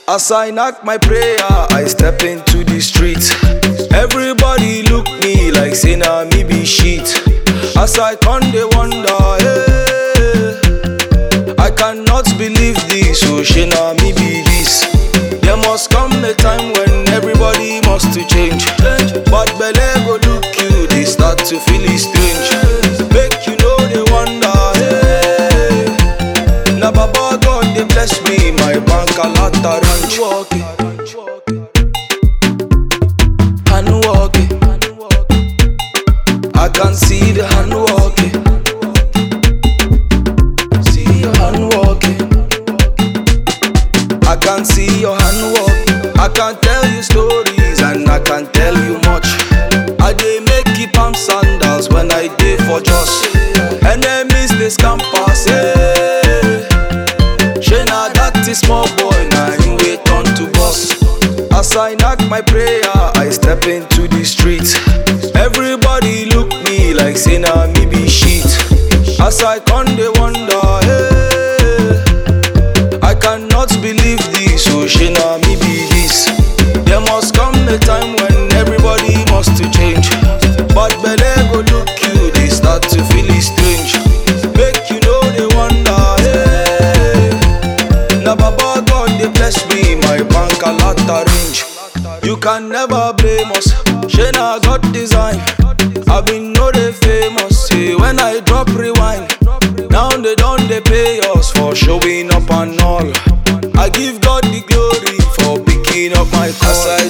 As I knock my prayer, I step into the street. Everybody look me like say na me be shit. As I come they wonder, hey, I cannot believe this, so she na me be this. There must come a time when everybody must to change. But belle go look you, they start to feel it strange. Make you know they wonder, hey, na Baba God they bless me, my bank a lot of ranch. Hand walking, I can see the hand walking. See your hand walking. I can see your hand walking. I can tell you stories and I can tell you much. I dey make keep palm sandals when I dey for just. Enemies they scam pass, hey. She na that is small boy, now you wait on to boss. As I knock my prayer, I step into the street. Everybody look me like say na me be shit. As I come they wonder, hey, I cannot believe this, so she na me be this. There must come a time when everybody must to change. But belle go look you, they start to feel it strange. Make you know they wonder, hey, na Baba God they bless me, my bank a lot of range. You can never blame us, she na God design. I been know they famous, say when I drop rewind. Now they don't they pay us for showing up and all. I give God the glory for picking up my call.